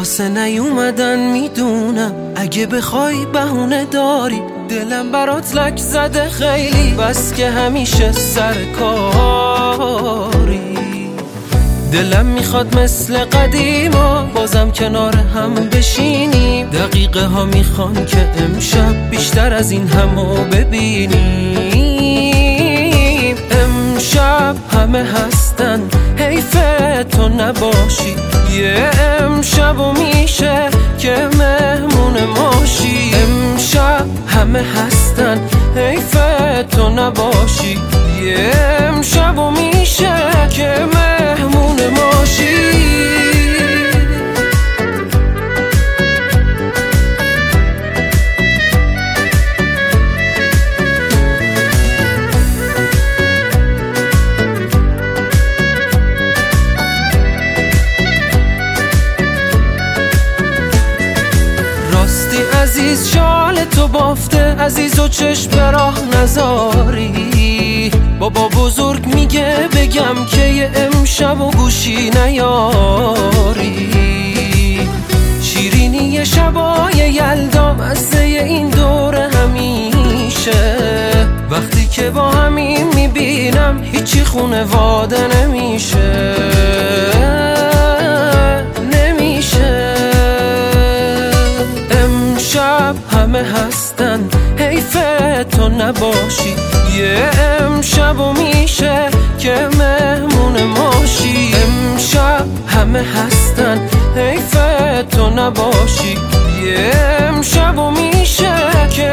واسه نیومدن میدونم، اگه بخوای بهونه داری. دلم برات لک زده خیلی، بس که همیشه سر کاری. دلم میخواد مثل قدیما بازم کنار هم بشینیم. دقیقه ها میخوان که امشب بیشتر از این همو ببینیم. امشب همه هستن، حیف تو نباشی. یه امشب و میشه که مهمون ماشی. امشب همه هستن، حیف تو نباشی. یه امشب و میشه که مهمون ماشی. عزیز شال تو بافته، عزیز و چشم به راه نذاری. بابا بزرگ میگه بگم که یه امشب و گوشی نیاری. شیرینی شبای یلدا، مزه این دور همیشه. وقتی که با همین میبینم هیچی خونواده نمیشه. همه هستن، حیف تو نباشی. یه امشب و میشه که مهمون ماشی. امشب همه هستن، حیف تو نباشی. یه امشب و میشه که